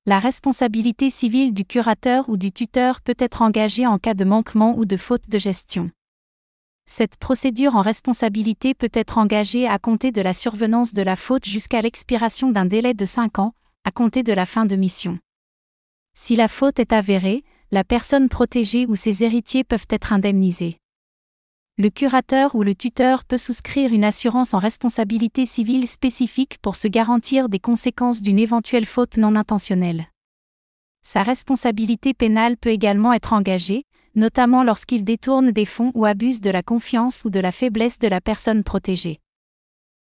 La responsabilité civile du curateur ou du tuteur peut être engagée en cas de manquement ou de faute de gestion. Cette procédure en responsabilité peut être engagée à compter de la survenance de la faute jusqu'à l'expiration d'un délai de 5 ans, à compter de la fin de mission. Si la faute est avérée, la personne protégée ou ses héritiers peuvent être indemnisés. Le curateur ou le tuteur peut souscrire une assurance en responsabilité civile spécifique pour se garantir des conséquences d'une éventuelle faute non intentionnelle. Sa responsabilité pénale peut également être engagée, notamment lorsqu'il détourne des fonds ou abuse de la confiance ou de la faiblesse de la personne protégée.